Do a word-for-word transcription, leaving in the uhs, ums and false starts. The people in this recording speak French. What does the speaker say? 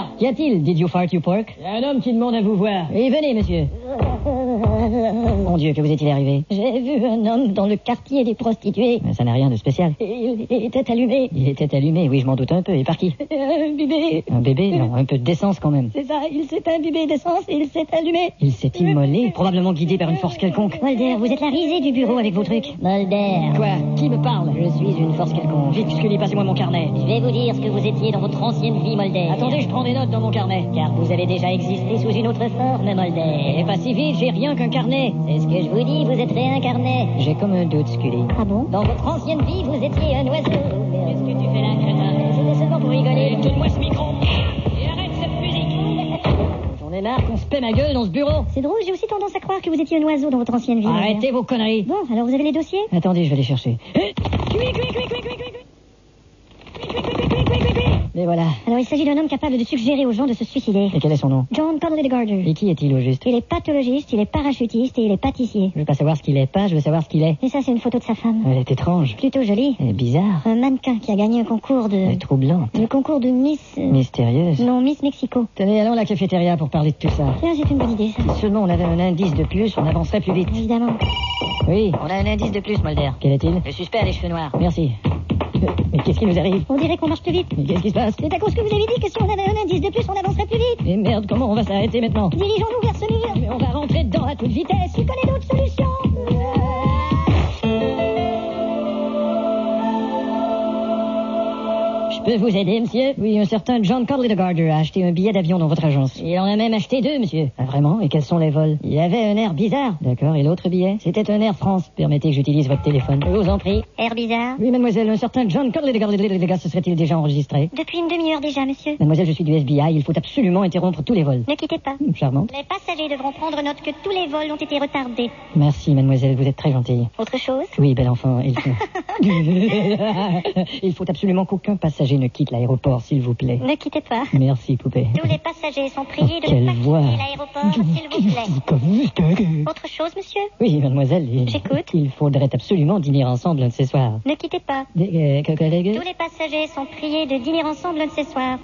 là. Qu'y a-t-il, did you fart, you pork? Il y a un homme qui demande à vous voir. Et venez, monsieur. Mon Dieu, que vous est-il arrivé? J'ai vu un homme dans le quartier des prostituées. Mais ça n'a rien de spécial. Il était allumé. Il était allumé, oui, je m'en doute un peu. Et par qui? Un bébé. Un bébé? Non, un peu de décence quand même. C'est ça, il s'est imbibé d'essence et il s'est allumé. Il s'est immolé, probablement guidé par une force quelconque. Mulder, vous êtes la risée du bureau avec vos trucs. Mulder. Quoi? Qui me parle? Je suis une force quelconque. Vite, Scully, passez-moi mon carnet. Je vais vous dire ce que vous étiez dans votre ancienne vie, Mulder. Attendez, je prends des notes dans mon carnet. Car vous avez déjà existé sous une autre forme, Mulder. Et pas si vite, j'ai rien qu'un carnet. C'est ce que je vous dis, vous êtes réincarné. J'ai comme un doute, Scully. Ah bon? Dans votre ancienne vie, vous étiez un oiseau. Qu'est-ce que tu fais là, crétin? C'était seulement pour rigoler. Donne-moi ce micro. Et arrête cette musique. J'en ai marre qu'on se paie ma gueule dans ce bureau. C'est drôle, j'ai aussi tendance à croire que vous étiez un oiseau dans votre ancienne vie. Arrêtez vos conneries. Bon, alors vous avez les dossiers? Attendez, je vais les chercher. Mais voilà. Alors il s'agit d'un homme capable de suggérer aux gens de se suicider. Et quel est son nom? John Codley Garter. Et qui est-il au juste? Il est pathologiste, il est parachutiste et il est pâtissier. Je veux pas savoir ce qu'il est pas, je veux savoir ce qu'il est. Et ça, c'est une photo de sa femme. Elle est étrange. Plutôt jolie. Elle est bizarre. Un mannequin qui a gagné un concours de... Elle est troublante. Le concours de Miss... euh, Mystérieuse. Non, Miss Mexico. Tenez, allons à la cafétéria pour parler de tout ça. Tiens, c'est une bonne idée, ça. Si seulement on avait un indice de plus, on avancerait plus vite. Évidemment. Oui, on a un indice de plus, Mulder. Quel est-il? Le suspect a les cheveux noirs. Merci. Mais qu'est-ce qui nous arrive? On dirait qu'on marche plus vite. Mais qu'est-ce qui se passe? C'est à cause que vous avez dit que si on avait un indice de plus, on avancerait plus vite. Mais merde, comment on va s'arrêter maintenant? Dirigeons-nous vers ce mur. Mais on va rentrer dedans à toute vitesse. Tu connais d'autres solutions? Je peux vous aider, monsieur? Oui, un certain John Codley Garter a acheté un billet d'avion dans votre agence. Il en a même acheté deux, monsieur. Ah, vraiment? Et quels sont les vols? Il avait un air bizarre. D'accord, et l'autre billet? C'était un Air France. Permettez que j'utilise votre téléphone. Je vous en prie. Air bizarre. Oui, mademoiselle, un certain John Codley Garter se serait-il déjà enregistré? Depuis une demi-heure déjà, monsieur. Mademoiselle, je suis du F B I, il faut absolument interrompre tous les vols. Ne quittez pas. Charmante. Les passagers devront prendre note que tous les vols ont été retardés. Merci, mademoiselle, vous êtes très gentille. Autre chose? Oui, bel enfant, il faut... il faut absolument qu'aucun passager ne quitte l'aéroport, s'il vous plaît. Ne quittez pas. Merci, poupée. Tous les passagers sont priés de Quelle ne pas voix. quitter l'aéroport, s'il vous plaît. Autre chose, monsieur? Oui, mademoiselle. il- J'écoute. Il faudrait absolument dîner ensemble un de ces soirs. Ne quittez pas. Des- euh, que- que- que- Tous les passagers sont priés de dîner ensemble un de ces soirs.